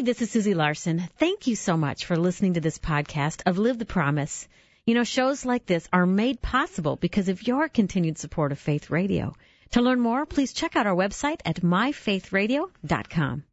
Hi, this is Susie Larson. Thank you so much for listening to this podcast of Live the Promise. You know, shows like this are made possible because of your continued support of Faith Radio. To learn more, please check out our website at myfaithradio.com.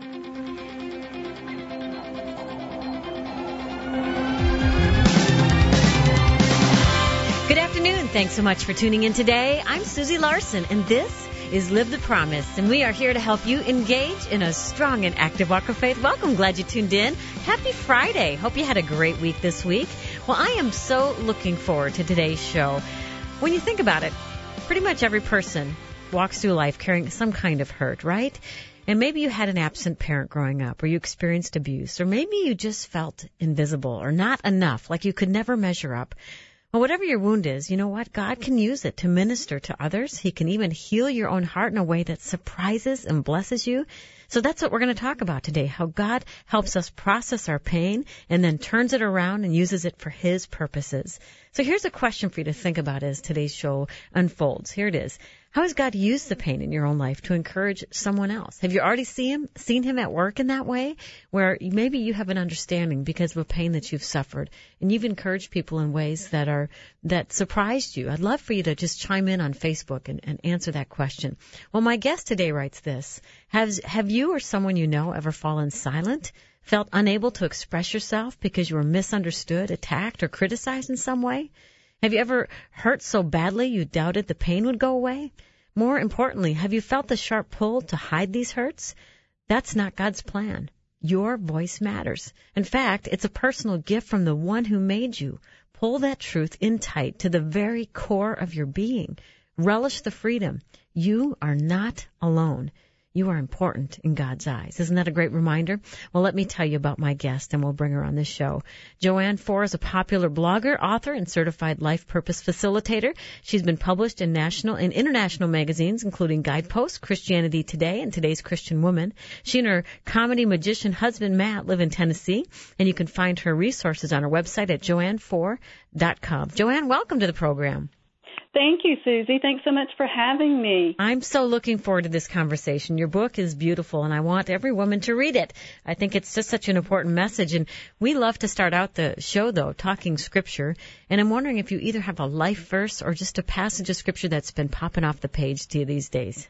Good afternoon. Thanks so much for tuning in today. I'm Susie Larson, and this is Live the Promise, and we are here to help you engage in a strong and active walk of faith. Welcome. Glad you tuned in. Happy Friday. Hope you had a great week this week. Well, I am so looking forward to today's show. When you think about it, pretty much every person walks through life carrying some kind of hurt, right? And maybe you had an absent parent growing up, or you experienced abuse, or maybe you just felt invisible or not enough, like you could never measure up. Well, whatever your wound is, you know what? God can use it to minister to others. He can even heal your own heart in a way that surprises and blesses you. So that's what we're going to talk about today, how God helps us process our pain and then turns it around and uses it for His purposes. So here's a question for you to think about as today's show unfolds. Here it is. How has God used the pain in your own life to encourage someone else? Have you already seen him at work in that way, where maybe you have an understanding because of a pain that you've suffered, and you've encouraged people in ways that surprised you? I'd love for you to just chime in on Facebook and answer that question. Well, my guest today writes this. Have you or someone you know ever fallen silent, felt unable to express yourself because you were misunderstood, attacked, or criticized in some way? Have you ever hurt so badly you doubted the pain would go away? More importantly, have you felt the sharp pull to hide these hurts? That's not God's plan. Your voice matters. In fact, it's a personal gift from the one who made you. Pull that truth in tight to the very core of your being. Relish the freedom. You are not alone. You are important in God's eyes. Isn't that a great reminder? Well, let me tell you about my guest, and we'll bring her on this show. Joanne Fohr is a popular blogger, author, and certified life purpose facilitator. She's been published in national and international magazines, including Guidepost, Christianity Today, and Today's Christian Woman. She and her comedy magician husband, Matt, live in Tennessee, and you can find her resources on her website at joannefohr.com. Joanne, welcome to the program. Thank you, Susie. Thanks so much for having me. I'm so looking forward to this conversation. Your book is beautiful, and I want every woman to read it. I think it's just such an important message. And we love to start out the show, though, talking Scripture. And I'm wondering if you either have a life verse or just a passage of Scripture that's been popping off the page to you these days.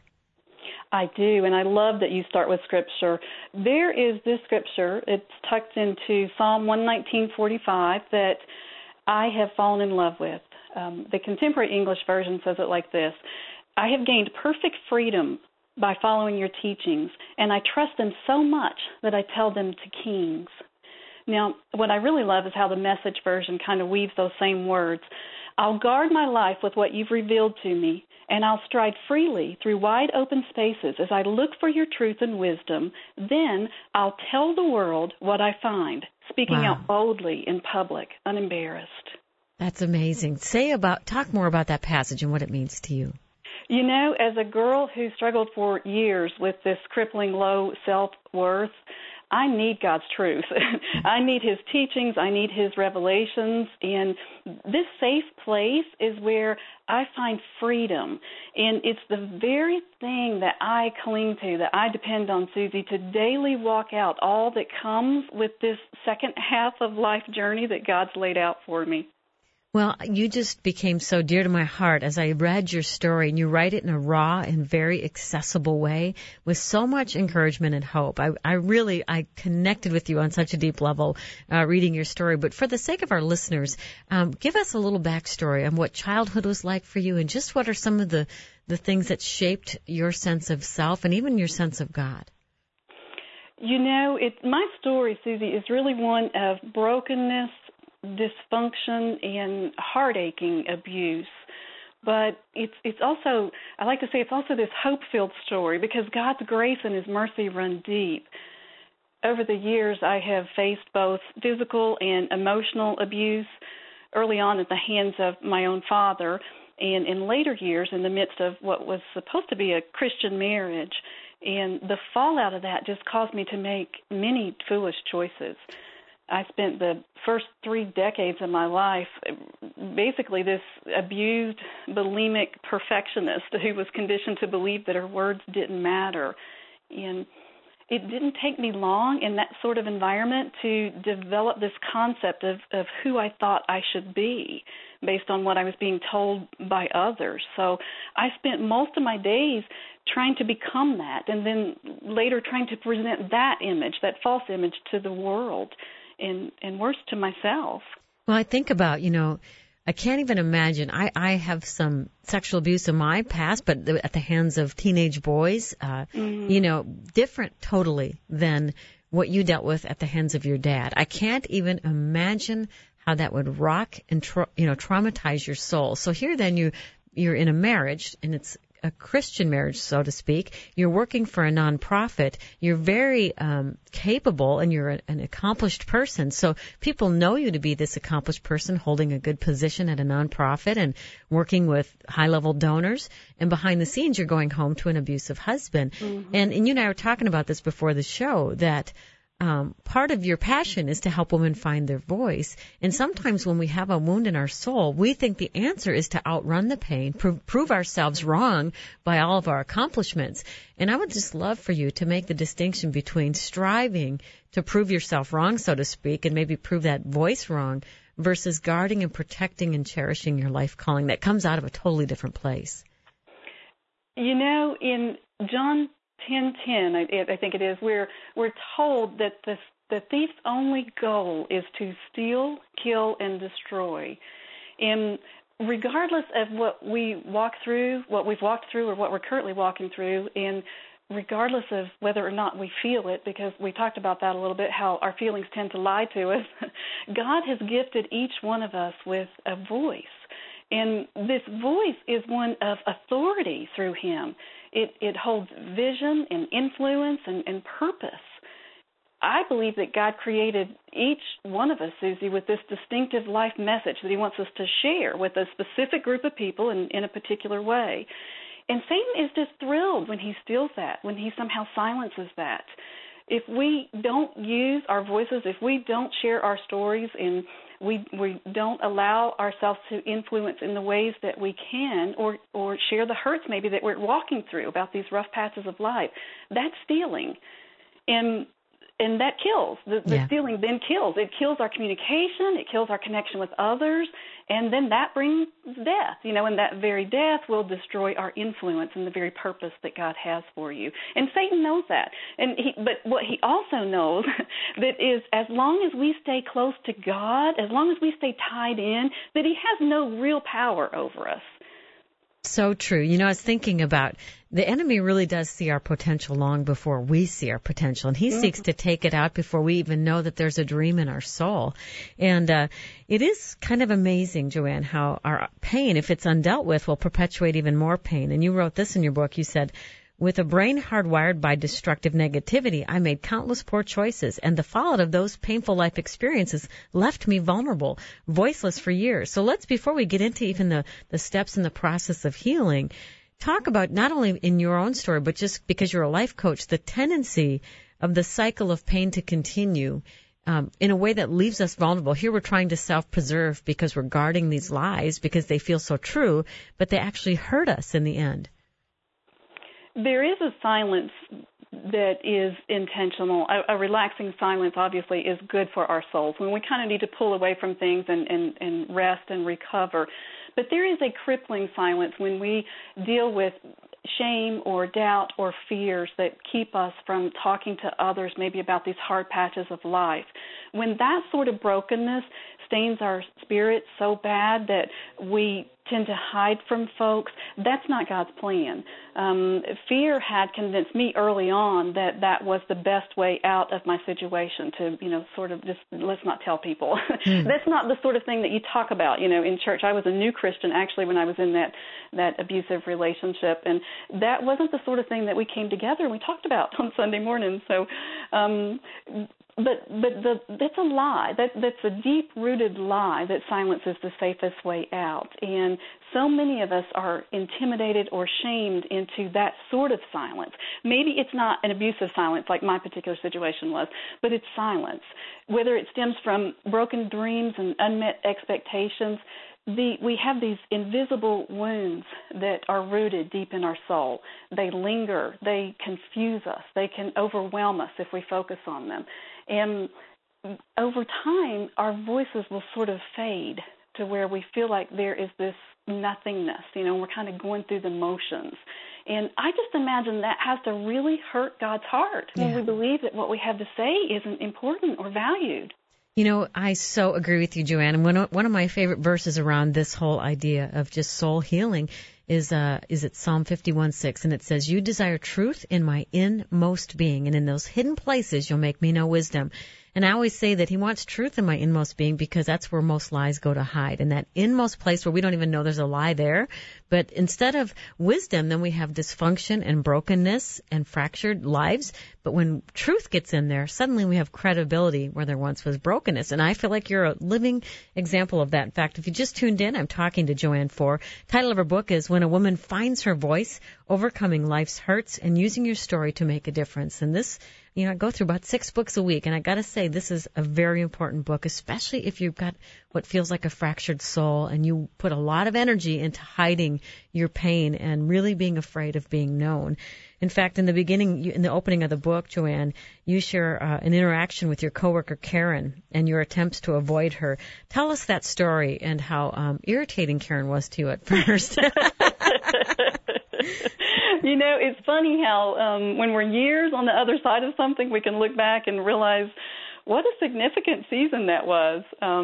I do, and I love that you start with Scripture. There is this Scripture. It's tucked into Psalm 119:45 that I have fallen in love with. The Contemporary English Version says it like this: I have gained perfect freedom by following your teachings, and I trust them so much that I tell them to kings. Now, what I really love is how the Message version kind of weaves those same words. I'll guard my life with what you've revealed to me, and I'll stride freely through wide open spaces as I look for your truth and wisdom. Then I'll tell the world what I find, speaking out boldly in public, unembarrassed. That's amazing. Talk more about that passage and what it means to you. You know, as a girl who struggled for years with this crippling low self-worth, I need God's truth. I need His teachings. I need His revelations. And this safe place is where I find freedom. And it's the very thing that I cling to, that I depend on, Susie, to daily walk out all that comes with this second half of life journey that God's laid out for me. Well, you just became so dear to my heart as I read your story, and you write it in a raw and very accessible way with so much encouragement and hope. I connected with you on such a deep level reading your story. But for the sake of our listeners, give us a little backstory on what childhood was like for you and just what are some of the things that shaped your sense of self and even your sense of God. You know, my story, Susie, is really one of brokenness, dysfunction, and heart-aching abuse. But it's also, I like to say, it's also this hope-filled story because God's grace and His mercy run deep. Over the years, I have faced both physical and emotional abuse, early on at the hands of my own father, and in later years in the midst of what was supposed to be a Christian marriage. And the fallout of that just caused me to make many foolish choices. I spent the first 3 decades of my life basically this abused, bulimic perfectionist who was conditioned to believe that her words didn't matter. And it didn't take me long in that sort of environment to develop this concept of who I thought I should be based on what I was being told by others. So I spent most of my days trying to become that, and then later trying to present that image, that false image, to the world, and worse, to myself. Well, I think about, I can't even imagine. I have some sexual abuse in my past, but at the hands of teenage boys, different totally than what you dealt with at the hands of your dad. I can't even imagine how that would rock and traumatize your soul. So here then you're in a marriage, and it's a Christian marriage, so to speak. You're working for a nonprofit. You're very capable, and you're an accomplished person. So people know you to be this accomplished person holding a good position at a nonprofit and working with high-level donors. And behind the scenes, you're going home to an abusive husband. Mm-hmm. And you and I were talking about this before the show, that part of your passion is to help women find their voice. And sometimes when we have a wound in our soul, we think the answer is to outrun the pain, prove ourselves wrong by all of our accomplishments. And I would just love for you to make the distinction between striving to prove yourself wrong, so to speak, and maybe prove that voice wrong, versus guarding and protecting and cherishing your life calling that comes out of a totally different place. In John 10:10, I think it is, we're told that the thief's only goal is to steal, kill, and destroy. And regardless of what we walk through, what we've walked through, or what we're currently walking through, and regardless of whether or not we feel it, because we talked about that a little bit, how our feelings tend to lie to us, God has gifted each one of us with a voice. And this voice is one of authority through Him. It holds vision and influence and purpose. I believe that God created each one of us, Susie, with this distinctive life message that He wants us to share with a specific group of people in a particular way. And Satan is just thrilled when he steals that, when he somehow silences that. If we don't use our voices, if we don't share our stories, and we don't allow ourselves to influence in the ways that we can, or share the hurts maybe that we're walking through about these rough patches of life, that's stealing. And that kills. The stealing then kills. It kills our communication. It kills our connection with others. And then that brings death, and that very death will destroy our influence and the very purpose that God has for you. And Satan knows that. But what he also knows that is, as long as we stay close to God, as long as we stay tied in, that he has no real power over us. So true. I was thinking about the enemy really does see our potential long before we see our potential, and he seeks to take it out before we even know that there's a dream in our soul. And it is kind of amazing, Joanne, how our pain, if it's undealt with, will perpetuate even more pain. And you wrote this in your book. You said, with a brain hardwired by destructive negativity, I made countless poor choices, and the fallout of those painful life experiences left me vulnerable, voiceless for years. So before we get into even the steps in the process of healing, talk about, not only in your own story, but just because you're a life coach, the tendency of the cycle of pain to continue in a way that leaves us vulnerable. Here we're trying to self-preserve because we're guarding these lies because they feel so true, but they actually hurt us in the end. There is a silence that is intentional. A relaxing silence, obviously, is good for our souls when we kind of need to pull away from things and rest and recover. But there is a crippling silence when we deal with shame or doubt or fears that keep us from talking to others maybe about these hard patches of life. When that sort of brokenness stains our spirit so bad that we tend to hide from folks, that's not God's plan. Fear had convinced me early on that was the best way out of my situation, to, sort of just let's not tell people. That's not the sort of thing that you talk about, in church. I was a new Christian, actually, when I was in that abusive relationship, and that wasn't the sort of thing that we came together and we talked about on Sunday morning. So, that's a lie. That's a deep-rooted lie that silence is the safest way out. And so many of us are intimidated or shamed into that sort of silence. Maybe it's not an abusive silence like my particular situation was, but it's silence. Whether it stems from broken dreams and unmet expectations, we have these invisible wounds that are rooted deep in our soul. They linger. They confuse us. They can overwhelm us if we focus on them. And over time, our voices will sort of fade to where we feel like there is this nothingness, we're kind of going through the motions. And I just imagine that has to really hurt God's heart when we believe that what we have to say isn't important or valued. I so agree with you, Joanne. And one of my favorite verses around this whole idea of just soul healing is it Psalm 51:6, and it says, "You desire truth in my inmost being, and in those hidden places you'll make me know wisdom." And I always say that he wants truth in my inmost being because that's where most lies go to hide, in that inmost place where we don't even know there's a lie there. But instead of wisdom, then we have dysfunction and brokenness and fractured lives. But when truth gets in there, suddenly we have credibility where there once was brokenness. And I feel like you're a living example of that. In fact, if you just tuned in, I'm talking to Joanne Foer. Title of her book is When a Woman Finds Her Voice, Overcoming Life's Hurts and Using Your Story to Make a Difference. And this, I go through about 6 books a week, and I got to say this is a very important book, especially if you've got what feels like a fractured soul and you put a lot of energy into hiding your pain and really being afraid of being known. In fact, in the opening of the book, Joanne, you share an interaction with your coworker Karen and your attempts to avoid her. Tell us that story and how irritating Karen was to you at first. It's funny how when we're years on the other side of something, we can look back and realize what a significant season that was.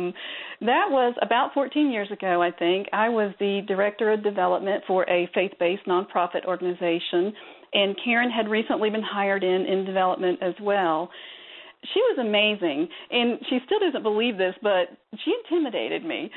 That was about 14 years ago, I think. I was the director of development for a faith-based nonprofit organization, and Karen had recently been hired in development as well. She was amazing, and she still doesn't believe this, but she intimidated me.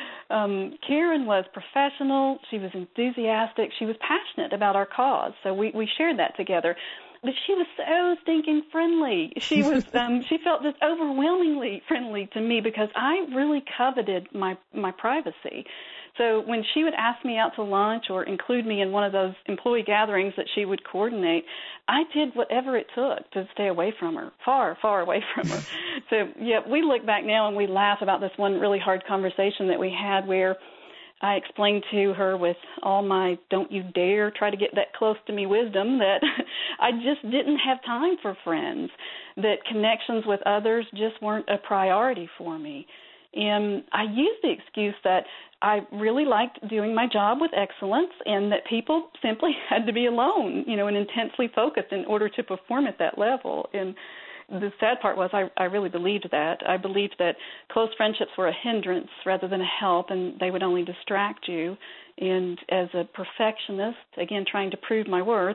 Karen was professional. She was enthusiastic. She was passionate about our cause, so we shared that together. But she was so stinking friendly. She was she felt just overwhelmingly friendly to me because I really coveted my privacy. So when she would ask me out to lunch or include me in one of those employee gatherings that she would coordinate, I did whatever it took to stay away from her, far, far away from her. So, we look back now and we laugh about this one really hard conversation that we had where I explained to her with all my don't you dare try to get that close to me wisdom that I just didn't have time for friends, that connections with others just weren't a priority for me. And I used the excuse that I really liked doing my job with excellence and that people simply had to be alone, and intensely focused in order to perform at that level. And the sad part was I really believed that. I believed that close friendships were a hindrance rather than a help, and they would only distract you. And as a perfectionist, again, trying to prove my worth,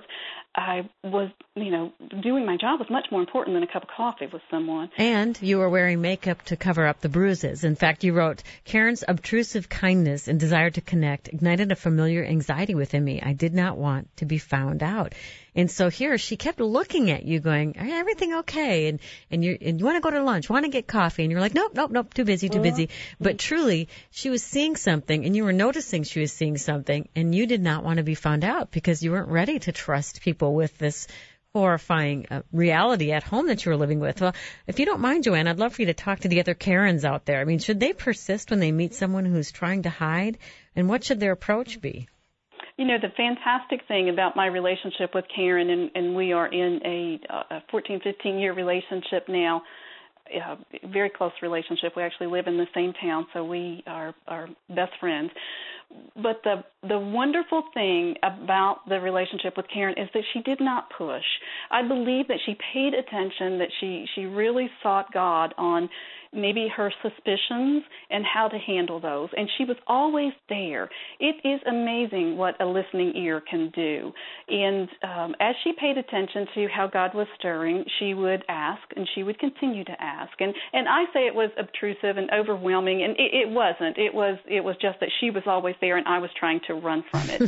I was, doing my job was much more important than a cup of coffee with someone. And you were wearing makeup to cover up the bruises. In fact, you wrote, Karen's obtrusive kindness and desire to connect ignited a familiar anxiety within me. I did not want to be found out. And so here she kept looking at you going, everything okay? And you want to go to lunch, want to get coffee. And you're like, nope, too busy. But truly, she was seeing something and you were noticing she was seeing something and you did not want to be found out because you weren't ready to trust people with this horrifying reality at home that you were living with. Well, if you don't mind, Joanne, I'd love for you to talk to the other Karens out there. I mean, should they persist when they meet someone who's trying to hide? And what should their approach be? The fantastic thing about my relationship with Karen, and we are in a 14, 15-year relationship now, a very close relationship. We actually live in the same town, so we are best friends. But the wonderful thing about the relationship with Karen is that she did not push. I believe that she paid attention, that she really sought God on maybe her suspicions and how to handle those. And she was always there. It is amazing what a listening ear can do. And as she paid attention to how God was stirring, she would ask and she would continue to ask. And I say it was obtrusive and overwhelming, and it wasn't. It was just that she was always there and I was trying to run from it.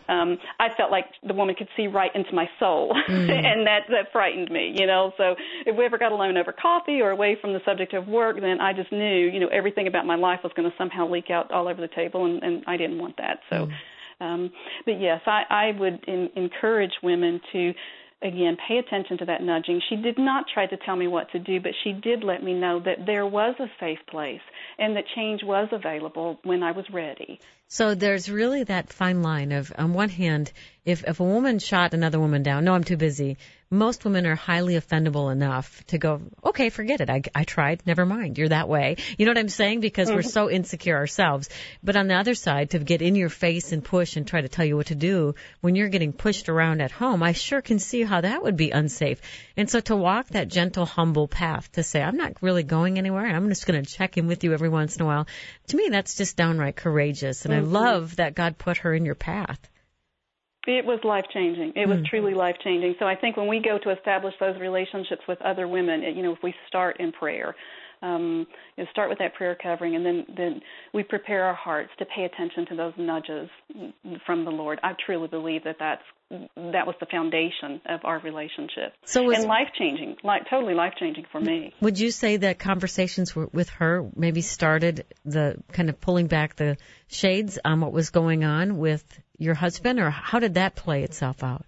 I felt like the woman could see right into my soul, and that frightened me, So if we ever got alone over coffee or away from the subject of work, then I just knew, everything about my life was going to somehow leak out all over the table, and I didn't want that. So, but yes, I would encourage women to, again, pay attention to that nudging. She did not try to tell me what to do, but she did let me know that there was a safe place and that change was available when I was ready. So there's really that fine line of, on one hand, if a woman shot another woman down, no, I'm too busy, most women are highly offendable enough to go, okay, forget it. I tried. Never mind. You're that way. You know what I'm saying? Because we're so insecure ourselves. But on the other side, to get in your face and push and try to tell you what to do when you're getting pushed around at home, I sure can see how that would be unsafe. And so to walk that gentle, humble path to say, I'm not really going anywhere. I'm just going to check in with you every once in a while. To me, that's just downright courageous. And I love that God put her in your path. It was life-changing. It was truly life-changing. So I think when we go to establish those relationships with other women, if we start in prayer, start with that prayer covering, and then we prepare our hearts to pay attention to those nudges from the Lord. I truly believe that was the foundation of our relationship. And life-changing, totally life-changing for me. Would you say that conversations with her maybe started the kind of pulling back the shades on what was going on with your husband, or how did that play itself out?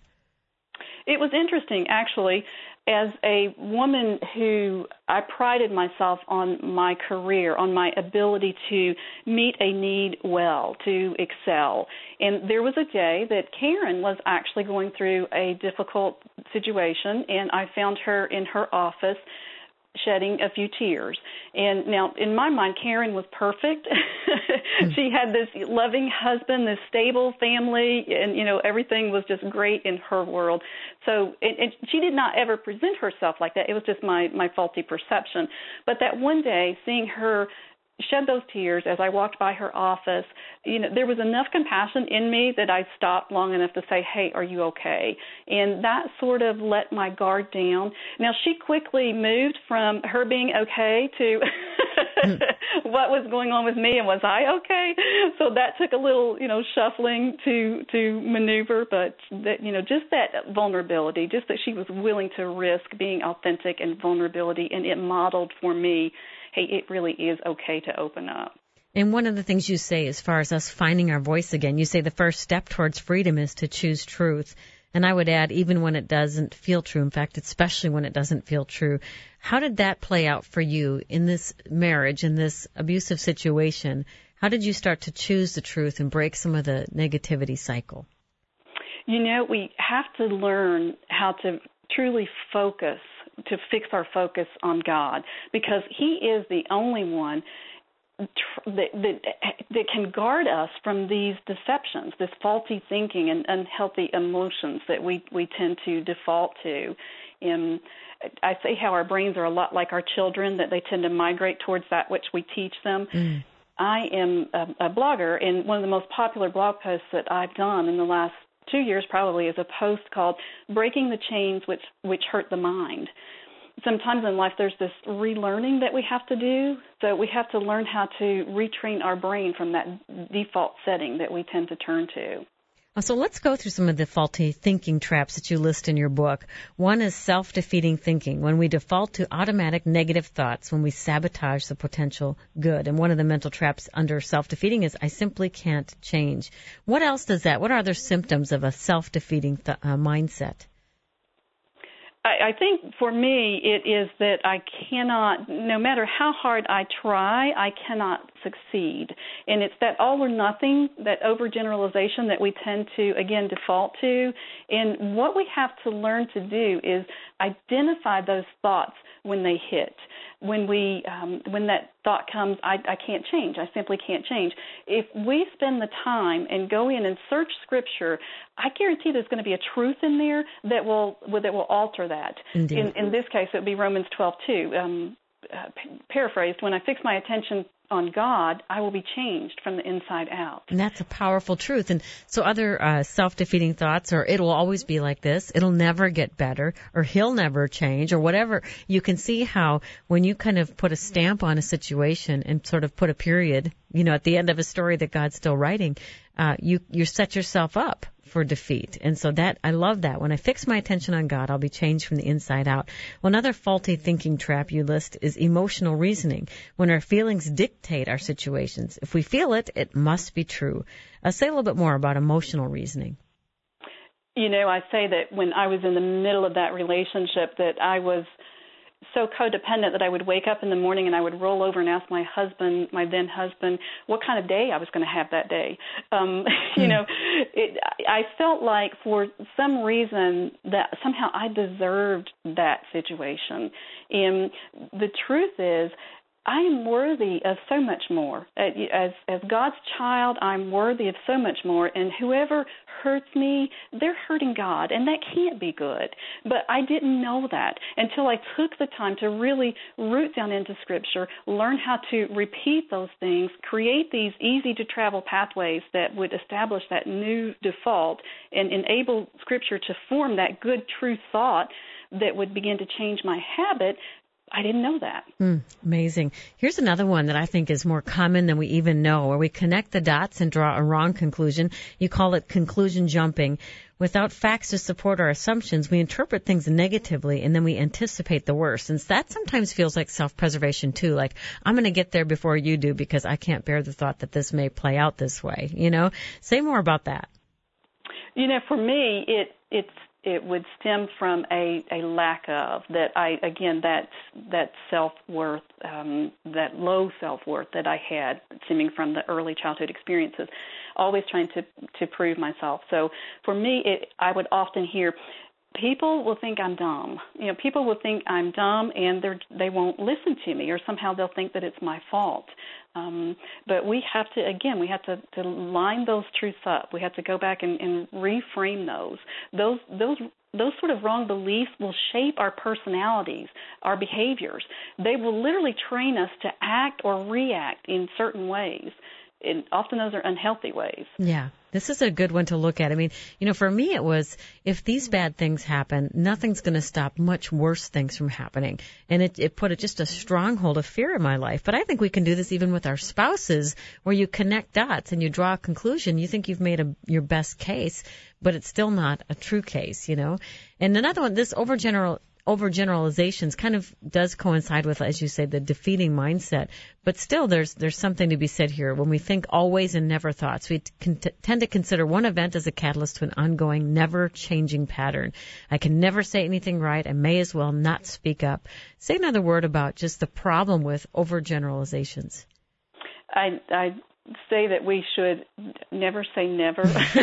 It was interesting, actually. As a woman who I prided myself on my career, on my ability to meet a need well, to excel. And there was a day that Karen was actually going through a difficult situation, and I found her in her office shedding a few tears. And now, in my mind, Karen was perfect. She had this loving husband, this stable family, and, everything was just great in her world. So, and she did not ever present herself like that. It was just my faulty perception. But that one day, seeing her shed those tears as I walked by her office, there was enough compassion in me that I stopped long enough to say, hey, are you okay? And that sort of let my guard down. Now, she quickly moved from her being okay to what was going on with me, and was I okay? So that took a little, shuffling to maneuver, but that, just that vulnerability, just that she was willing to risk being authentic and vulnerability, and it modeled for me, hey, it really is okay to open up. And one of the things you say, as far as us finding our voice again, you say the first step towards freedom is to choose truth. And I would add, even when it doesn't feel true, in fact, especially when it doesn't feel true. How did that play out for you in this marriage, in this abusive situation? How did you start to choose the truth and break some of the negativity cycle? We have to learn how to truly focus, to fix our focus on God, because He is the only one that can guard us from these deceptions, this faulty thinking and unhealthy emotions that we tend to default to. And I say how our brains are a lot like our children, that they tend to migrate towards that which we teach them. I am a blogger, and one of the most popular blog posts that I've done in the last 2 years probably is a post called Breaking the Chains Which Hurt the Mind. Sometimes in life there's this relearning that we have to do, so we have to learn how to retrain our brain from that default setting that we tend to turn to. So let's go through some of the faulty thinking traps that you list in your book. One is self-defeating thinking, when we default to automatic negative thoughts, when we sabotage the potential good. And one of the mental traps under self-defeating is, I simply can't change. What else does that? What are other symptoms of a self-defeating mindset? I think for me it is that I cannot, no matter how hard I try, I cannot succeed. And it's that all or nothing, that overgeneralization that we tend to, again, default to. And what we have to learn to do is identify those thoughts when they hit. When that thought comes, I can't change. I simply can't change. If we spend the time and go in and search Scripture, I guarantee there's going to be a truth in there that will alter that. Indeed. In this case, it would be Romans 12:2. Paraphrased, when I fix my attention on God, I will be changed from the inside out. And that's a powerful truth. And so other self-defeating thoughts are, it will always be like this, it'll never get better, or he'll never change, or whatever. You can see how when you kind of put a stamp on a situation and sort of put a period, at the end of a story that God's still writing, you set yourself up for defeat. And so I love that. When I fix my attention on God, I'll be changed from the inside out. Well, another faulty thinking trap you list is emotional reasoning, when our feelings dictate our situations. If we feel it, it must be true. Say a little bit more about emotional reasoning. I say that when I was in the middle of that relationship that I was so codependent that I would wake up in the morning and I would roll over and ask my then husband, what kind of day I was going to have that day. I felt like for some reason that somehow I deserved that situation. And the truth is, I am worthy of so much more. As God's child, I'm worthy of so much more. And whoever hurts me, they're hurting God, and that can't be good. But I didn't know that until I took the time to really root down into Scripture, learn how to repeat those things, create these easy-to-travel pathways that would establish that new default and enable Scripture to form that good, true thought that would begin to change my habit. I didn't know that. Amazing. Here's another one that I think is more common than we even know, where we connect the dots and draw a wrong conclusion. You call it conclusion jumping. Without facts to support our assumptions, we interpret things negatively, and then we anticipate the worst. And that sometimes feels like self-preservation, too. Like, I'm going to get there before you do because I can't bear the thought that this may play out this way. Say more about that. For me, it would stem from a lack of that self-worth, that low self-worth that I had stemming from the early childhood experiences, always trying to prove myself. So for me, I would often hear, people will think I'm dumb. People will think I'm dumb and they won't listen to me, or somehow they'll think that it's my fault. But we have to line those truths up. We have to go back and reframe those. Those sort of wrong beliefs will shape our personalities, our behaviors. They will literally train us to act or react in certain ways. And often those are unhealthy ways. Yeah. This is a good one to look at. I mean, for me it was, if these bad things happen, nothing's going to stop much worse things from happening. And it put just a stronghold of fear in my life. But I think we can do this even with our spouses, where you connect dots and you draw a conclusion. You think you've made your best case, but it's still not a true case, And another one, this overgeneralizations kind of does coincide with, as you say, the defeating mindset. But still, there's something to be said here. When we think always and never thoughts, we tend to consider one event as a catalyst to an ongoing, never-changing pattern. I can never say anything right. I may as well not speak up. Say another word about just the problem with overgeneralizations. I say that we should never say never.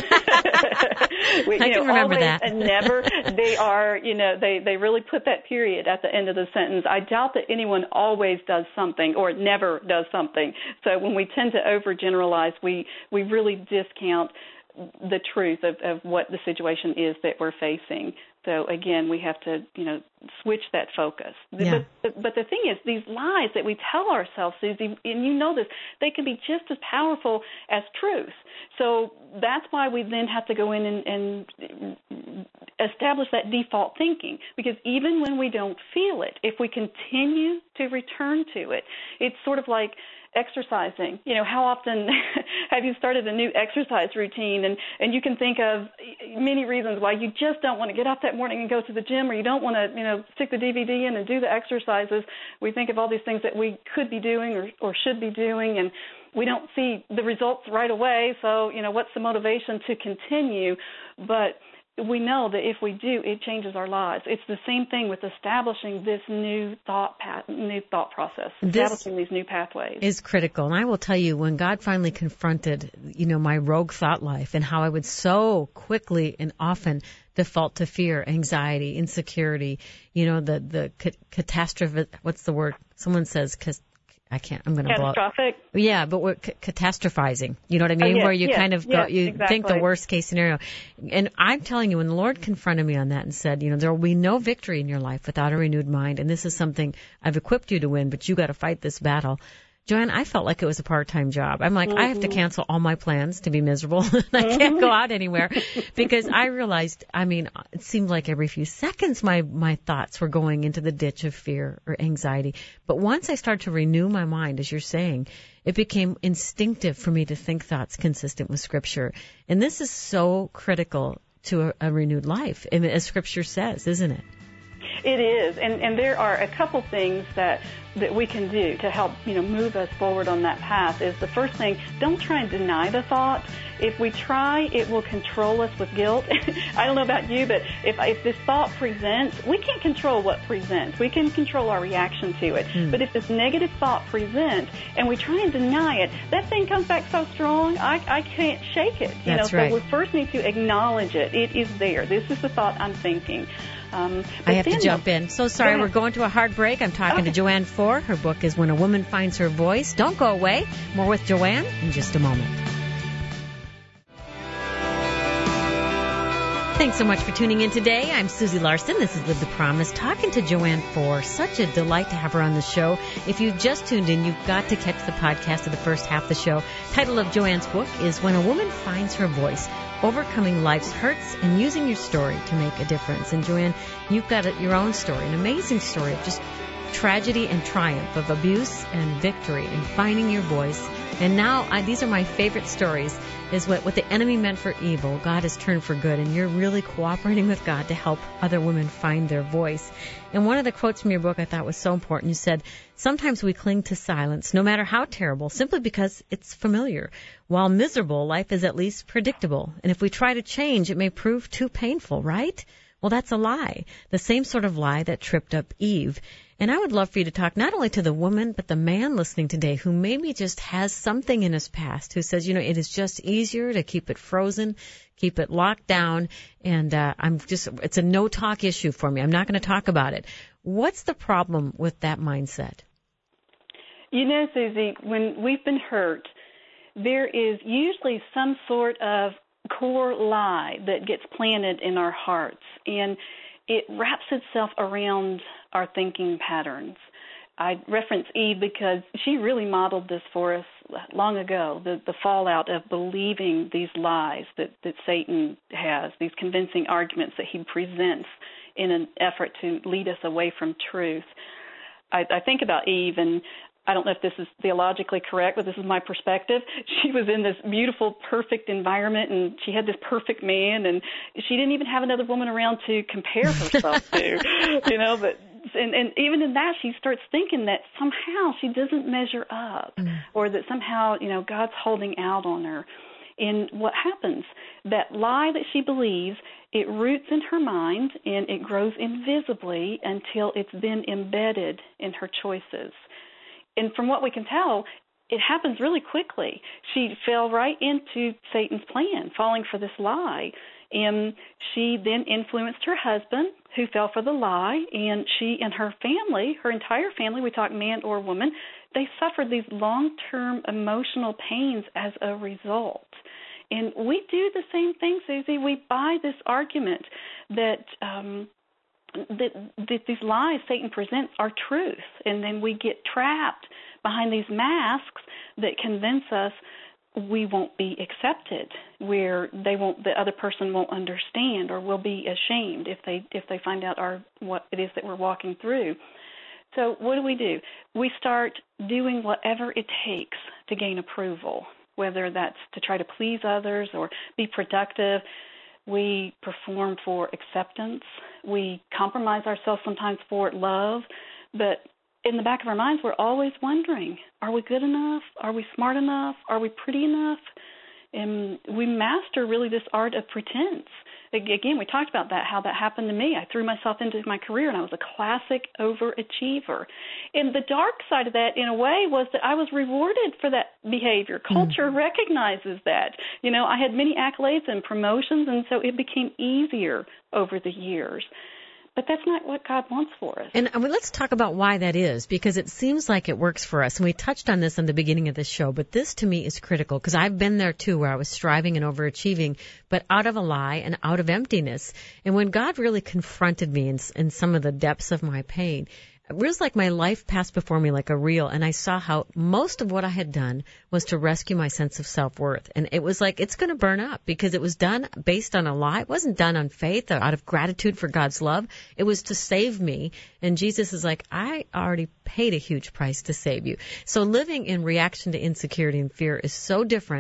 I can remember that. And never. They are, they really put that period at the end of the sentence. I doubt that anyone always does something or never does something. So when we tend to overgeneralize, we really discount the truth of what the situation is that we're facing. So again, we have to, switch that focus. Yeah. But the thing is, these lies that we tell ourselves, Susie, and you know this, they can be just as powerful as truth. So that's why we then have to go in and establish that default thinking. Because even when we don't feel it, if we continue to return to it, it's sort of like exercising. How often have you started a new exercise routine and you can think of many reasons why you just don't want to get up that morning and go to the gym, or you don't want to, stick the DVD in and do the exercises. We think of all these things that we could be doing or should be doing, and we don't see the results right away. So, what's the motivation to continue? But we know that if we do, it changes our lives. It's the same thing with establishing this new thought process, establishing these new pathways. Is critical. And I will tell you, when God finally confronted, my rogue thought life and how I would so quickly and often default to fear, anxiety, insecurity, the catastrophe, what's the word? Someone says I'm going to blow up. Catastrophic? Yeah, but we're catastrophizing. You know what I mean? Where you kind of go, you exactly. think the worst case scenario. And I'm telling you, when the Lord confronted me on that and said, there will be no victory in your life without a renewed mind, and this is something I've equipped you to win, but you got to fight this battle. Joanne, I felt like it was a part-time job. I'm like, I have to cancel all my plans to be miserable. I can't go out anywhere because I realized, it seemed like every few seconds my thoughts were going into the ditch of fear or anxiety. But once I started to renew my mind, as you're saying, it became instinctive for me to think thoughts consistent with Scripture. And this is so critical to a renewed life, as Scripture says, isn't it? It is, and there are a couple things that we can do to help, move us forward on that path. Is the first thing, don't try and deny the thought. If we try, it will control us with guilt. I don't know about you, but if this thought presents, we can't control what presents. We can control our reaction to it. But if this negative thought presents and we try and deny it, that thing comes back so strong, I can't shake it. That's right. So we first need to acknowledge it. It is there. This is the thought I'm thinking. I have to jump in. So sorry, we're going to a hard break. I'm talking to Joanne Foer. Her book is When a Woman Finds Her Voice. Don't go away. More with Joanne in just a moment. Thanks so much for tuning in today. I'm Susie Larson. This is Live the Promise, talking to Joanne Foer. Such a delight to have her on the show. If you've just tuned in, you've got to catch the podcast of the first half of the show. Title of Joanne's book is When a Woman Finds Her Voice, Overcoming Life's Hurts and Using Your Story to Make a Difference. And Joanne, you've got your own story, an amazing story of just tragedy and triumph, of abuse and victory, and finding your voice. And now, these are my favorite stories, is what the enemy meant for evil, God has turned for good, and you're really cooperating with God to help other women find their voice. And one of the quotes from your book I thought was so important. You said, sometimes we cling to silence, no matter how terrible, simply because it's familiar. While miserable, life is at least predictable. And if we try to change, it may prove too painful, right? Well, that's a lie, the same sort of lie that tripped up Eve. And I would love for you to talk not only to the woman, but the man listening today who maybe just has something in his past, who says, it is just easier to keep it frozen, keep it locked down, and it's a no-talk issue for me. I'm not going to talk about it. What's the problem with that mindset? Susie, when we've been hurt, there is usually some sort of core lie that gets planted in our hearts, and it wraps itself around our thinking patterns. I reference Eve because she really modeled this for us long ago, the fallout of believing these lies that Satan has, these convincing arguments that he presents in an effort to lead us away from truth. I think about Eve, and I don't know if this is theologically correct, but this is my perspective. She was in this beautiful, perfect environment, and she had this perfect man, and she didn't even have another woman around to compare herself to, but and even in that, she starts thinking that somehow she doesn't measure up, or that somehow, God's holding out on her. And what happens, that lie that she believes, it roots in her mind, and it grows invisibly until it's then embedded in her choices. And from what we can tell, it happens really quickly. She fell right into Satan's plan, falling for this lie. And she then influenced her husband, who fell for the lie. And she and her family, her entire family, we talk man or woman, they suffered these long-term emotional pains as a result. And we do the same thing, Susie. We buy this argument that these lies Satan presents are truth, and then we get trapped behind these masks that convince us we won't be accepted, where the other person won't understand, or will be ashamed if they find out what it is that we're walking through. So what do? We start doing whatever it takes to gain approval, whether that's to try to please others or be productive. We perform for acceptance. We compromise ourselves sometimes for love. But in the back of our minds, we're always wondering, are we good enough? Are we smart enough? Are we pretty enough? And we master really this art of pretense. Again, we talked about that, how that happened to me. I threw myself into my career, and I was a classic overachiever. And the dark side of that, in a way, was that I was rewarded for that behavior. Culture recognizes that. I had many accolades and promotions, and so it became easier over the years. But that's not what God wants for us. And let's talk about why that is, because it seems like it works for us. And we touched on this in the beginning of the show, but this to me is critical, because I've been there too, where I was striving and overachieving, but out of a lie and out of emptiness. And when God really confronted me in some of the depths of my pain, it was like my life passed before me like a reel, and I saw how most of what I had done was to rescue my sense of self-worth. And it was like, it's going to burn up, because it was done based on a lie. It wasn't done on faith or out of gratitude for God's love. It was to save me. And Jesus is like, I already paid a huge price to save you. So living in reaction to insecurity and fear is so different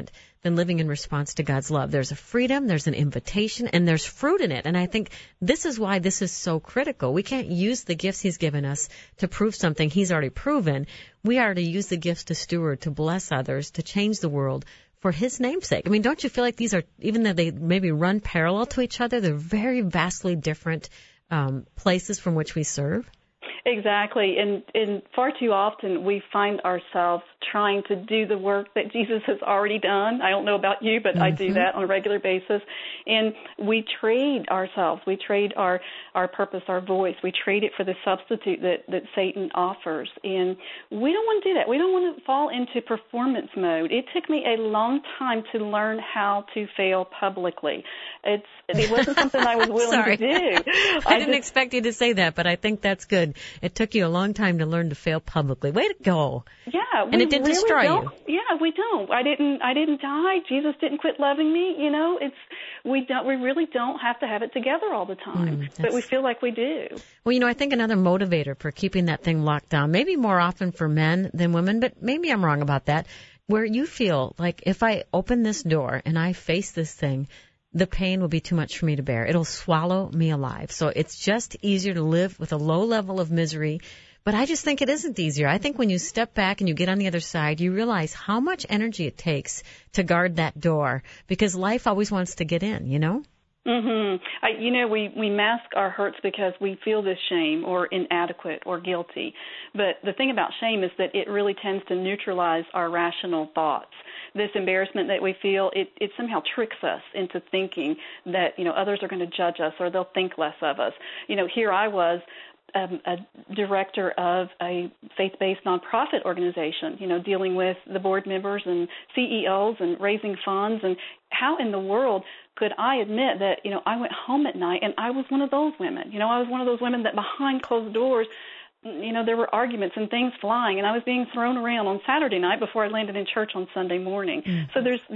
than living in response to God's love. There's a freedom, there's an invitation, and there's fruit in it. And I think this is why this is so critical. We can't use the gifts He's given us to prove something He's already proven. We are to use the gifts to steward, to bless others, to change the world for His namesake. I mean, don't you feel like these are, even though they maybe run parallel to each other, they're very vastly different places from which we serve? Exactly. And far too often we find ourselves trying to do the work that Jesus has already done. I don't know about you, but I do that on a regular basis. And we trade ourselves. We trade our purpose, our voice. We trade it for the substitute that Satan offers. And we don't want to do that. We don't want to fall into performance mode. It took me a long time to learn how to fail publicly. It wasn't something I was willing to do. I didn't expect you to say that, but I think that's good. It took you a long time to learn to fail publicly. Way to go. Yeah. And it didn't destroy you. Yeah, we don't. I didn't die. Jesus didn't quit loving me. You know, we really don't have to have it together all the time. But we feel like we do. Well, you know, I think another motivator for keeping that thing locked down, maybe more often for men than women, but maybe I'm wrong about that, where you feel like if I open this door and I face this thing, the pain will be too much for me to bear. It'll swallow me alive. So it's just easier to live with a low level of misery. But I just think it isn't easier. I think when you step back and you get on the other side, you realize how much energy it takes to guard that door, because life always wants to get in, you know? Mm-hmm. We mask our hurts because we feel this shame or inadequate or guilty. But the thing about shame is that it really tends to neutralize our rational thoughts. This embarrassment that we feel, it somehow tricks us into thinking that, others are going to judge us or they'll think less of us. Here I was, a director of a faith-based nonprofit organization, dealing with the board members and CEOs and raising funds. And how in the world could I admit that, I went home at night and I was one of those women? I was one of those women that behind closed doors, there were arguments and things flying, and I was being thrown around on Saturday night before I landed in church on Sunday morning. Mm-hmm. So there's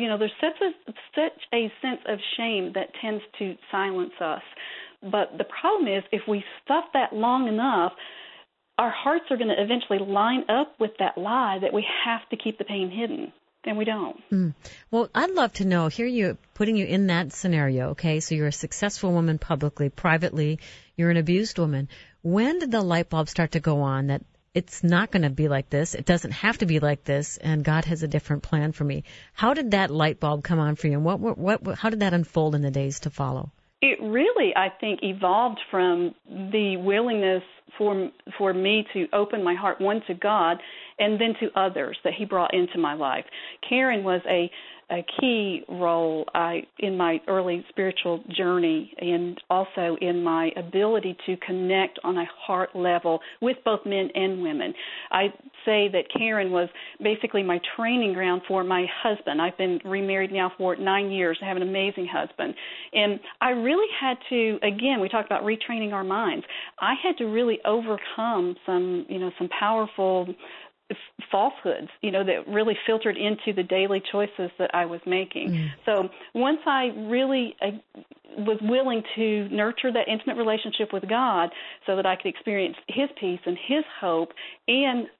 such a sense of shame that tends to silence us. But the problem is, if we stuff that long enough, our hearts are going to eventually line up with that lie that we have to keep the pain hidden, and we don't. Well, I'd love to know, here you putting you in that scenario, okay? So you're a successful woman publicly, privately, you're an abused woman. When did the light bulb start to go on that it's not going to be like this, it doesn't have to be like this, and God has a different plan for me? How did that light bulb come on for you, and how did that unfold in the days to follow? It really, I think, evolved from the willingness for me to open my heart, one, to God, and then to others that He brought into my life. Karen was a key role in my early spiritual journey, and also in my ability to connect on a heart level with both men and women. I say that Karen was basically my training ground for my husband. I've been remarried now for 9 years. I have an amazing husband. And I really had to, again, we talked about retraining our minds. I had to really overcome some powerful falsehoods, that really filtered into the daily choices that I was making. So once I really was willing to nurture that intimate relationship with God so that I could experience His peace and His hope and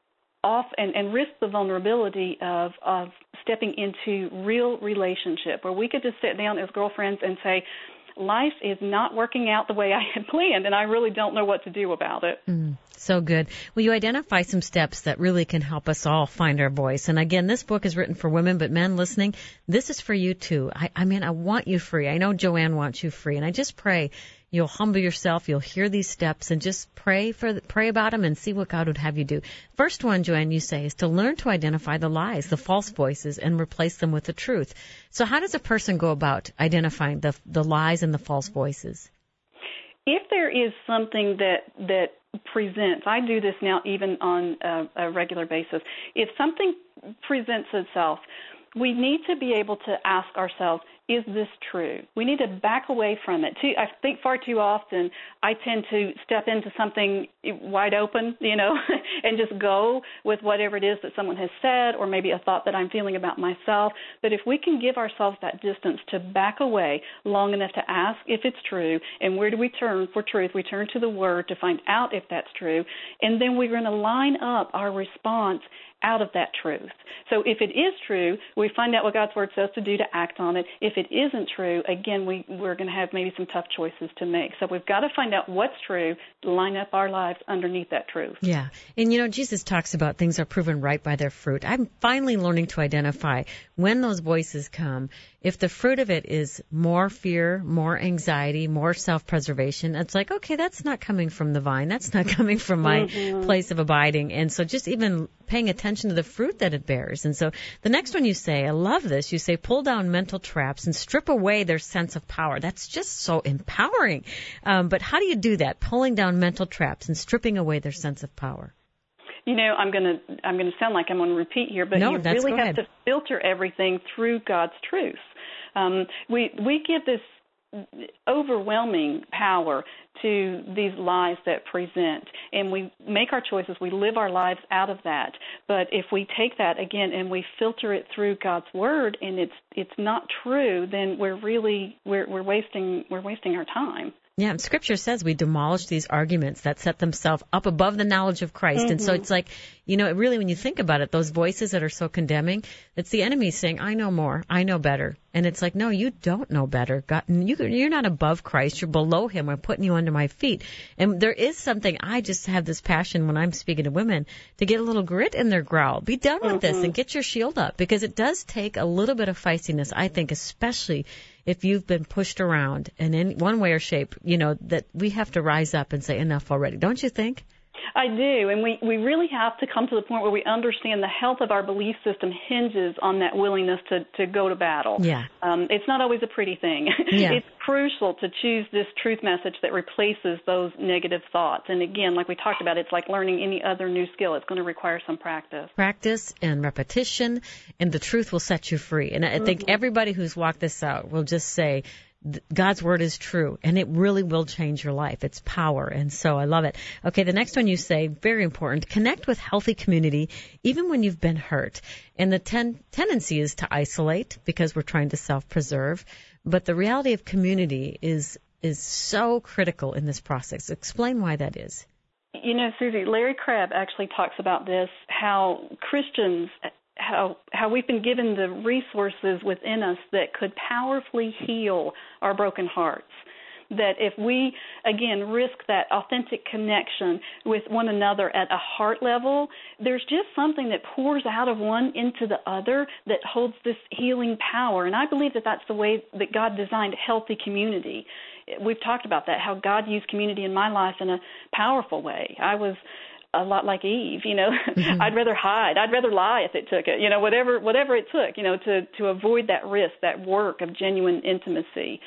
risk the vulnerability of stepping into real relationship where we could just sit down as girlfriends and say, life is not working out the way I had planned, and I really don't know what to do about it. So good. Well, you identify some steps that really can help us all find our voice. And again, this book is written for women, but men listening, this is for you too. I want you free. I know Joanne wants you free. And I just pray you'll humble yourself, you'll hear these steps, and just pray about them and see what God would have you do. First one, Joanne, you say, is to learn to identify the lies, the false voices, and replace them with the truth. So how does a person go about identifying the lies and the false voices? If there is something that presents, I do this now even on a regular basis, if something presents itself, we need to be able to ask ourselves, is this true? We need to back away from it. I think far too often I tend to step into something wide open, and just go with whatever it is that someone has said or maybe a thought that I'm feeling about myself. But if we can give ourselves that distance to back away long enough to ask if it's true, and where do we turn for truth? We turn to the Word to find out if that's true, and then we're going to line up our response out of that truth. So if it is true, we find out what God's Word says to do to act on it. If it isn't true, again, we're going to have maybe some tough choices to make. So we've got to find out what's true, line up our lives underneath that truth. Yeah. And, Jesus talks about things are proven right by their fruit. I'm finally learning to identify when those voices come. If the fruit of it is more fear, more anxiety, more self-preservation, it's like, okay, that's not coming from the vine. That's not coming from my place of abiding. And so just even paying attention to the fruit that it bears. And so the next one you say, I love this, you say pull down mental traps and strip away their sense of power. That's just so empowering. But how do you do that, pulling down mental traps and stripping away their sense of power? I'm going to sound like I'm on repeat here, but you really have to filter everything through God's truth. We give this overwhelming power to these lies that present, and we make our choices, we live our lives out of that. But if we take that again and we filter it through God's Word, and it's not true, then we're wasting our time. Yeah, and Scripture says we demolish these arguments that set themselves up above the knowledge of Christ. And so it's like, really, when you think about it, those voices that are so condemning, it's the enemy saying, I know more, I know better. And it's like, no, you don't know better. God, you're not above Christ. You're below Him. I'm putting you under my feet. And there is something, I just have this passion when I'm speaking to women to get a little grit in their growl. Be done with this and get your shield up, because it does take a little bit of feistiness, I think, especially if you've been pushed around in one way or shape, that we have to rise up and say enough already. Don't you think? I do, and we really have to come to the point where we understand the health of our belief system hinges on that willingness to go to battle. Yeah. It's not always a pretty thing. Yeah. It's crucial to choose this truth message that replaces those negative thoughts. And again, like we talked about, it's like learning any other new skill. It's going to require some practice. Practice and repetition, and the truth will set you free. And I think everybody who's walked this out will just say, God's Word is true, and it really will change your life. It's power, and so I love it. Okay, the next one you say, very important, connect with healthy community even when you've been hurt. And the tendency is to isolate because we're trying to self-preserve, but the reality of community is so critical in this process. Explain why that is. Susie, Larry Crabb actually talks about this, how Christians, how we've been given the resources within us that could powerfully heal our broken hearts. That if we, again, risk that authentic connection with one another at a heart level, there's just something that pours out of one into the other that holds this healing power. And I believe that that's the way that God designed healthy community. We've talked about that, how God used community in my life in a powerful way. I was a lot like Eve, I'd rather hide. I'd rather lie if it took it, whatever it took, to avoid that risk, that work of genuine intimacy.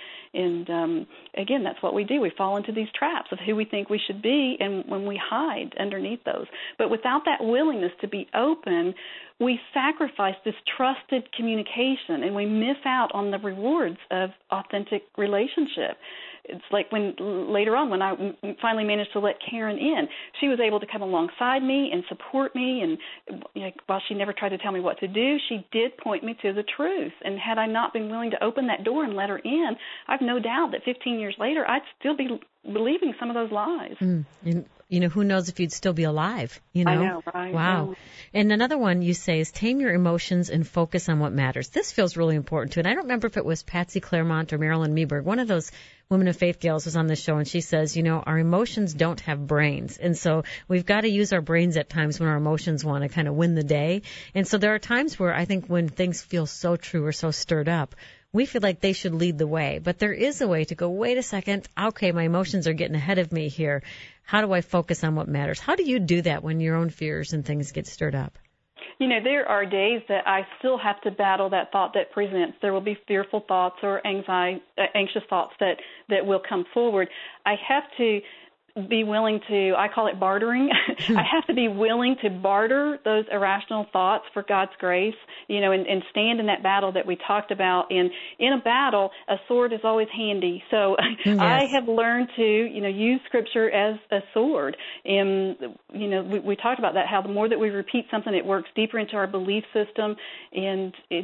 And again, that's what we do. We fall into these traps of who we think we should be, and when we hide underneath those. But without that willingness to be open, we sacrifice this trusted communication, and we miss out on the rewards of authentic relationship. It's like later on when I finally managed to let Karen in, she was able to come alongside me and support me, and while she never tried to tell me what to do, she did point me to the truth. And had I not been willing to open that door and let her in, I've no doubt that 15 years later I'd still be believing some of those lies. And who knows if you'd still be alive, I know, right? Wow. And another one you say is tame your emotions and focus on what matters. This feels really important, too. And I don't remember if it was Patsy Clairmont or Marilyn Meberg. One of those Women of Faith gals was on the show, and she says, our emotions don't have brains. And so we've got to use our brains at times when our emotions want to kind of win the day. And so there are times where I think when things feel so true or so stirred up, we feel like they should lead the way. But there is a way to go, wait a second, okay, my emotions are getting ahead of me here. How do I focus on what matters? How do you do that when your own fears and things get stirred up? There are days that I still have to battle that thought that presents. There will be fearful thoughts or anxious thoughts that will come forward. I have to be willing to, I call it bartering. I have to be willing to barter those irrational thoughts for God's grace, and stand in that battle that we talked about. And in a battle, a sword is always handy. So yes. I have learned to, use Scripture as a sword. And, we talked about that, how the more that we repeat something, it works deeper into our belief system. And it's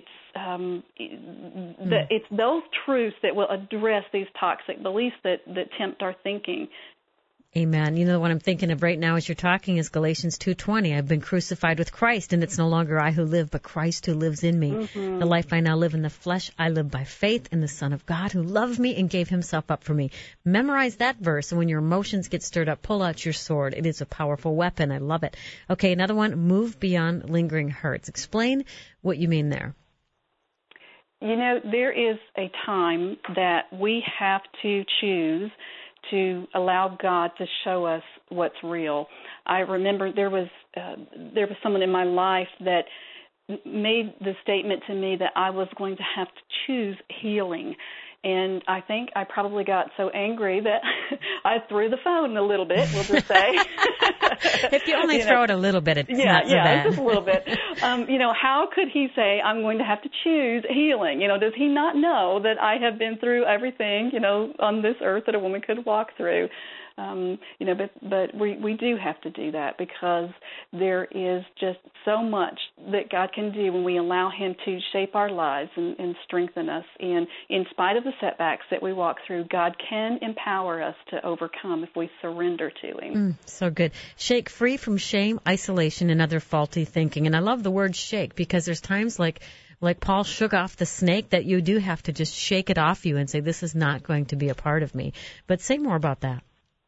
those truths that will address these toxic beliefs that tempt our thinking. Amen. What I'm thinking of right now as you're talking is Galatians 2:20. I've been crucified with Christ, and it's no longer I who live, but Christ who lives in me. Mm-hmm. The life I now live in the flesh, I live by faith in the Son of God who loved me and gave himself up for me. Memorize that verse, and when your emotions get stirred up, pull out your sword. It is a powerful weapon. I love it. Okay, another one, move beyond lingering hurts. Explain what you mean there. There is a time that we have to choose to allow God to show us what's real. I remember there was someone in my life that made the statement to me that I was going to have to choose healing. And I think I probably got so angry that I threw the phone a little bit, we'll just say. If you only throw it a little bit, it's not so bad. Just a little bit. How could he say I'm going to have to choose healing? Does he not know that I have been through everything, on this earth that a woman could walk through? But we do have to do that because there is just so much that God can do when we allow him to shape our lives and strengthen us. And in spite of the setbacks that we walk through, God can empower us to overcome if we surrender to him. So good. Shake free from shame, isolation, and other faulty thinking. And I love the word shake because there's times like Paul shook off the snake that you do have to just shake it off you and say, this is not going to be a part of me. But say more about that.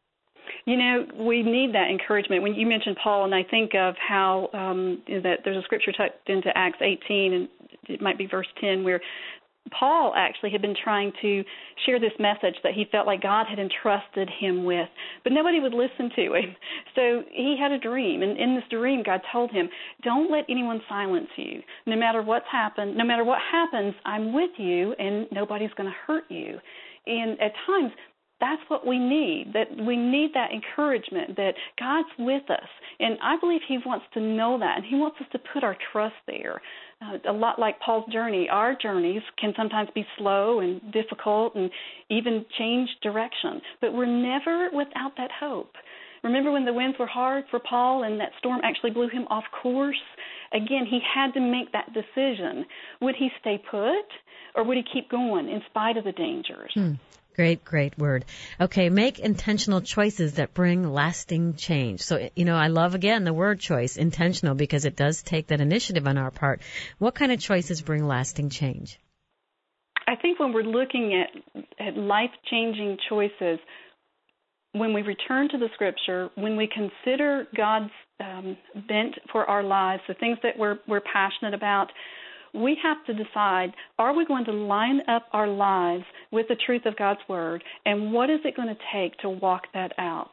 We need that encouragement. When you mentioned Paul, and I think of how that there's a scripture tucked into Acts 18, and it might be verse 10, where Paul actually had been trying to share this message that he felt like God had entrusted him with, but nobody would listen to him. So he had a dream, and in this dream, God told him, don't let anyone silence you. No matter what happens, I'm with you, and nobody's going to hurt you. And at times, that's what we need, that we need that encouragement that God's with us. And I believe he wants to know that, and he wants us to put our trust there. A lot like Paul's journey, our journeys can sometimes be slow and difficult and even change direction, but we're never without that hope. Remember when the winds were hard for Paul and that storm actually blew him off course? Again, he had to make that decision. Would he stay put, or would he keep going in spite of the dangers? Great word. Okay, make intentional choices that bring lasting change. So, I love, again, the word choice, intentional, because it does take that initiative on our part. What kind of choices bring lasting change? I think when we're looking at life-changing choices, when we return to the Scripture, when we consider God's bent for our lives, the things that we're passionate about, we have to decide, are we going to line up our lives with the truth of God's Word, and what is it going to take to walk that out?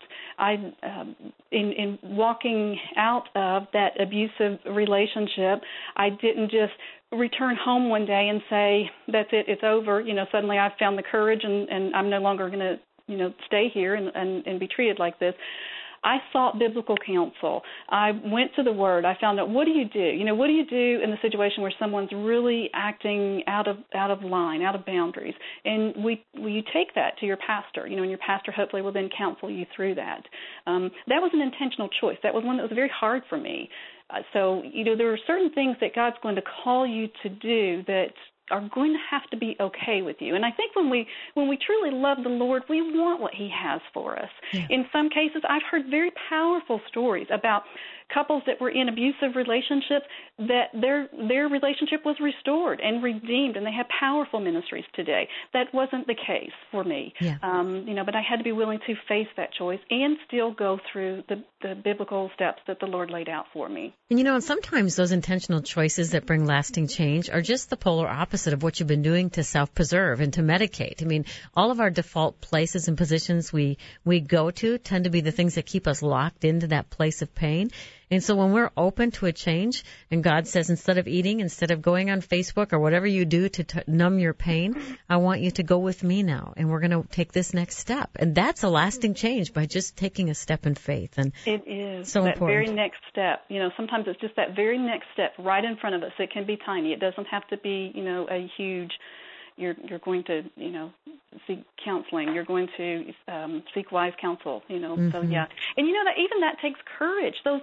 In walking out of that abusive relationship, I didn't just return home one day and say, that's it, it's over. Suddenly I've found the courage and I'm no longer going to, stay here and be treated like this. I sought biblical counsel. I went to the Word. I found out, what do you do? What do you do in the situation where someone's really acting out of line, out of boundaries? And you take that to your pastor, and your pastor hopefully will then counsel you through that. That was an intentional choice. That was one that was very hard for me. So, there are certain things that God's going to call you to do that are going to have to be okay with you. And I think when we truly love the Lord, we want what he has for us. Yeah. In some cases, I've heard very powerful stories about couples that were in abusive relationships, that their relationship was restored and redeemed, and they have powerful ministries today. That wasn't the case for me. Yeah. But I had to be willing to face that choice and still go through the biblical steps that the Lord laid out for me. And sometimes those intentional choices that bring lasting change are just the polar opposite of what you've been doing to self-preserve and to medicate. All of our default places and positions we go to tend to be the things that keep us locked into that place of pain. And so when we're open to a change and God says, instead of eating, instead of going on Facebook or whatever you do to numb your pain, I want you to go with me now, and we're going to take this next step. And that's a lasting change by just taking a step in faith. And it is so that important. very next step. Sometimes it's just that very next step right in front of us. It can be tiny. It doesn't have to be, a huge. You're going to, seek counseling. You're going to seek wise counsel. So yeah, and that even that takes courage. Those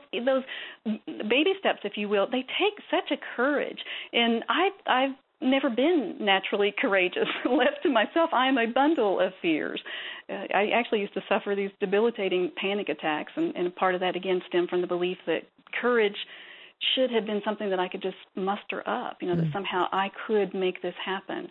baby steps, if you will, they take such a courage. And I've never been naturally courageous. Left to myself, I am a bundle of fears. I actually used to suffer these debilitating panic attacks, and part of that again stemmed from the belief that courage should have been something that I could just muster up, that somehow I could make this happen.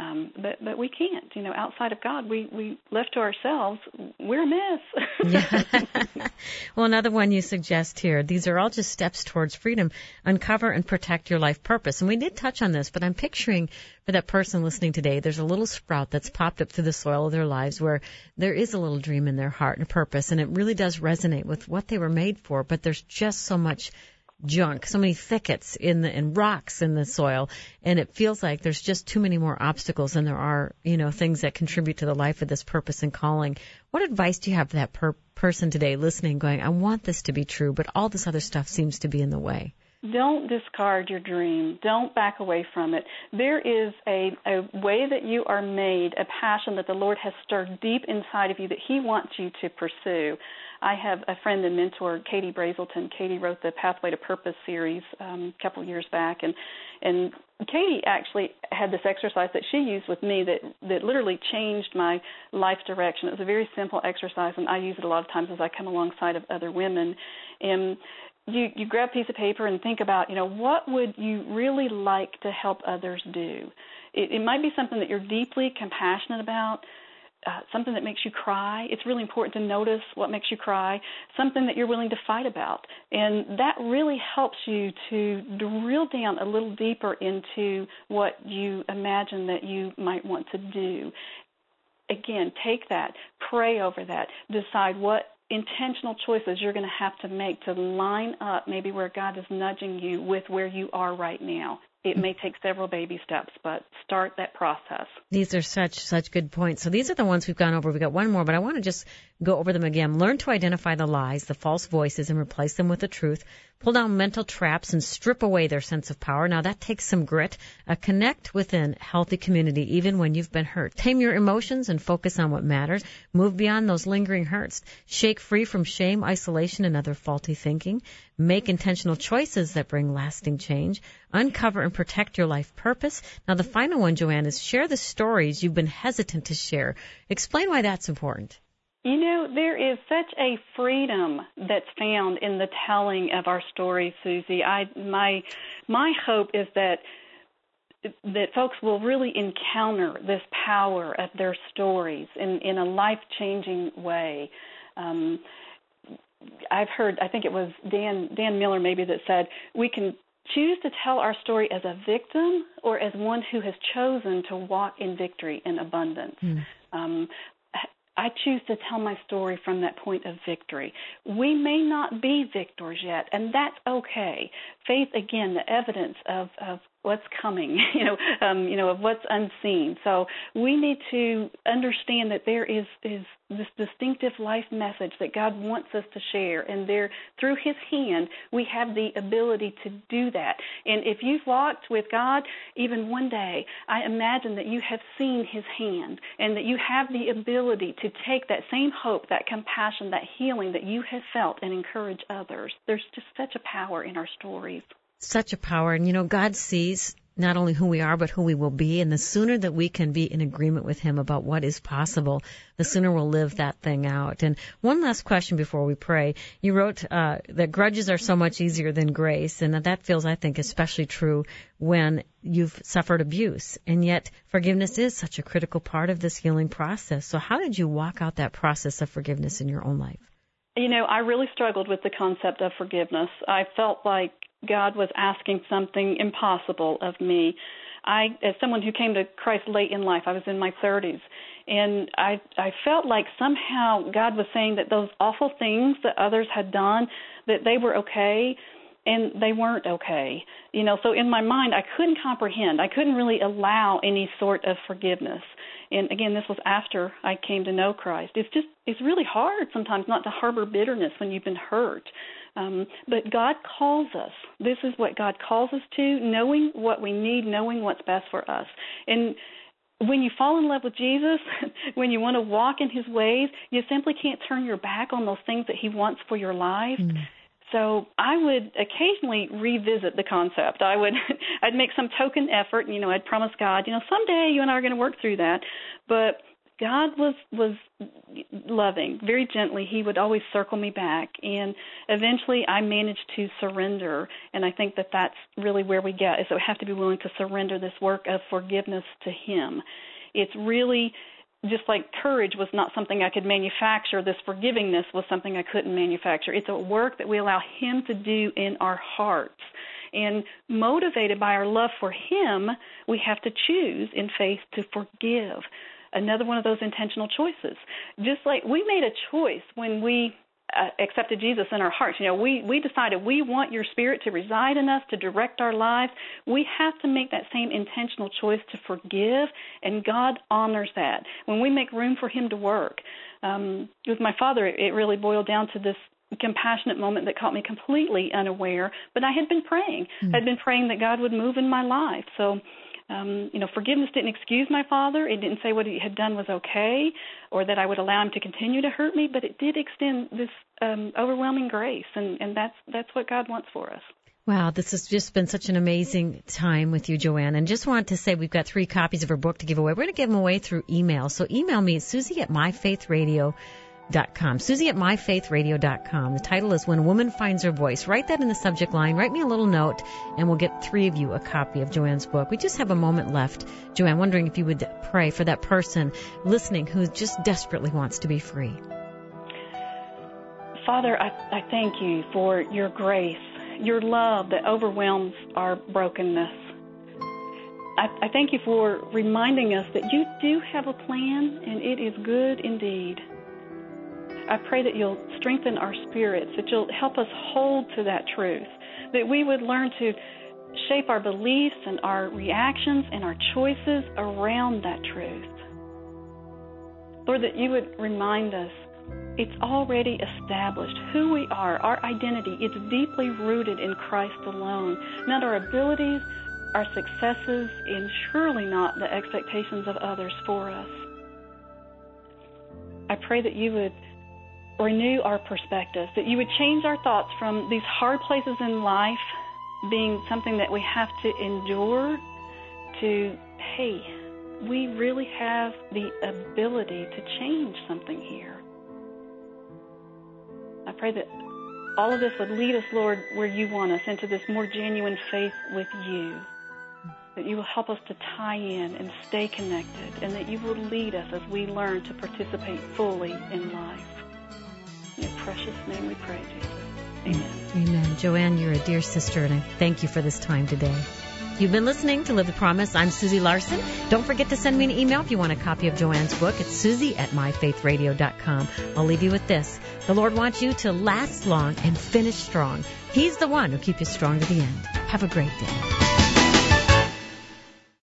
But we can't. Outside of God, we left to ourselves, we're a mess. Yeah. Well, another one you suggest here, these are all just steps towards freedom. Uncover and protect your life purpose. And we did touch on this, but I'm picturing for that person listening today, there's a little sprout that's popped up through the soil of their lives where there is a little dream in their heart and a purpose, and it really does resonate with what they were made for, but there's just so much junk, so many thickets and rocks in the soil, and it feels like there's just too many more obstacles than there are, things that contribute to the life of this purpose and calling. What advice do you have for that person today listening, going, I want this to be true, but all this other stuff seems to be in the way? Don't discard your dream. Don't back away from it. There is a way that you are made, a passion that the Lord has stirred deep inside of you that He wants you to pursue. I have a friend and mentor, Katie Brazelton. Katie wrote the Pathway to Purpose series a couple of years back, and Katie actually had this exercise that she used with me that literally changed my life direction. It was a very simple exercise, and I use it a lot of times as I come alongside of other women. And you grab a piece of paper and think about, what would you really like to help others do? It might be something that you're deeply compassionate about, something that makes you cry. It's really important to notice what makes you cry, something that you're willing to fight about. And that really helps you to drill down a little deeper into what you imagine that you might want to do. Again, take that, pray over that, decide what intentional choices you're going to have to make to line up maybe where God is nudging you with where you are right now. It may take several baby steps, but start that process. These are such good points. So these are the ones we've gone over. We've got one more, but I want to just go over them again. Learn to identify the lies, the false voices, and replace them with the truth. Pull down mental traps and strip away their sense of power. Now, that takes some grit. Connect within healthy community, even when you've been hurt. Tame your emotions and focus on what matters. Move beyond those lingering hurts. Shake free from shame, isolation, and other faulty thinking. Make intentional choices that bring lasting change. Uncover and protect your life purpose. Now, the final one, Joanne, is share the stories you've been hesitant to share. Explain why that's important. There is such a freedom that's found in the telling of our stories, Susie. My hope is that folks will really encounter this power of their stories in a life-changing way. I've heard, I think it was Dan Miller maybe that said, we can choose to tell our story as a victim or as one who has chosen to walk in victory in abundance. I choose to tell my story from that point of victory. We may not be victors yet, and that's okay. Faith, again, the evidence of what's coming, of what's unseen. So we need to understand that there is this distinctive life message that God wants us to share, and there, through His hand, we have the ability to do that. And if you've walked with God even one day, I imagine that you have seen His hand, and that you have the ability to take that same hope, that compassion, that healing that you have felt and encourage others. There's just such a power in our stories. Such a power. And, God sees not only who we are, but who we will be. And the sooner that we can be in agreement with Him about what is possible, the sooner we'll live that thing out. And one last question before we pray. You wrote that grudges are so much easier than grace, and that feels, I think, especially true when you've suffered abuse. And yet forgiveness is such a critical part of this healing process. So how did you walk out that process of forgiveness in your own life? I really struggled with the concept of forgiveness. I felt like God was asking something impossible of me. as someone who came to Christ late in life, I was in my 30s, and I felt like somehow God was saying that those awful things that others had done, that they were okay, and they weren't okay. So in my mind, I couldn't comprehend. I couldn't really allow any sort of forgiveness. And again, this was after I came to know Christ. It's really hard sometimes not to harbor bitterness when you've been hurt. But God calls us. This is what God calls us to, knowing what we need, knowing what's best for us. And when you fall in love with Jesus, when you want to walk in his ways, you simply can't turn your back on those things that he wants for your life. So I would occasionally revisit the concept. I'd make some token effort, I'd promise God, someday you and I are going to work through that. But God was loving, very gently. He would always circle me back, and eventually I managed to surrender. And I think that that's really where we get, is that we have to be willing to surrender this work of forgiveness to him. It's really just like courage was not something I could manufacture, this forgivingness was something I couldn't manufacture. It's a work that we allow him to do in our hearts. And motivated by our love for him, we have to choose in faith to forgive. Another one of those intentional choices. Just like we made a choice when we accepted Jesus in our hearts. We decided we want your spirit to reside in us, to direct our lives. We have to make that same intentional choice to forgive, and God honors that. When we make room for him to work. With my father, it really boiled down to this compassionate moment that caught me completely unaware, but I had been praying. I'd been praying that God would move in my life. So forgiveness didn't excuse my father. It didn't say what he had done was okay or that I would allow him to continue to hurt me, but it did extend this overwhelming grace, and that's what God wants for us. Wow, this has just been such an amazing time with you, Joanne. And just wanted to say we've got 3 copies of her book to give away. We're going to give them away through email. So email me at Susie@myfaithradio.com. Susie@myfaithradio.com. The title is When a Woman Finds Her Voice. Write that in the subject line. Write me a little note, and we'll get 3 of you a copy of Joanne's book. We just have a moment left. Joanne, wondering if you would pray for that person listening who just desperately wants to be free. Father, I thank you for your grace, your love that overwhelms our brokenness. I thank you for reminding us that you do have a plan, and it is good indeed. I pray that you'll strengthen our spirits, that you'll help us hold to that truth, that we would learn to shape our beliefs and our reactions and our choices around that truth. Lord, that you would remind us it's already established who we are, our identity. It's deeply rooted in Christ alone, not our abilities, our successes, and surely not the expectations of others for us. I pray that you would renew our perspective, that you would change our thoughts from these hard places in life being something that we have to endure to, hey, we really have the ability to change something here. I pray that all of this would lead us, Lord, where you want us, into this more genuine faith with you, that you will help us to tie in and stay connected, and that you will lead us as we learn to participate fully in life. In your precious name we pray, Jesus. Amen. Amen. Joanne, you're a dear sister, and I thank you for this time today. You've been listening to Live the Promise. I'm Susie Larson. Don't forget to send me an email if you want a copy of Joanne's book. It's Susie@myfaithradio.com. I'll leave you with this. The Lord wants you to last long and finish strong. He's the one who'll keep you strong to the end. Have a great day.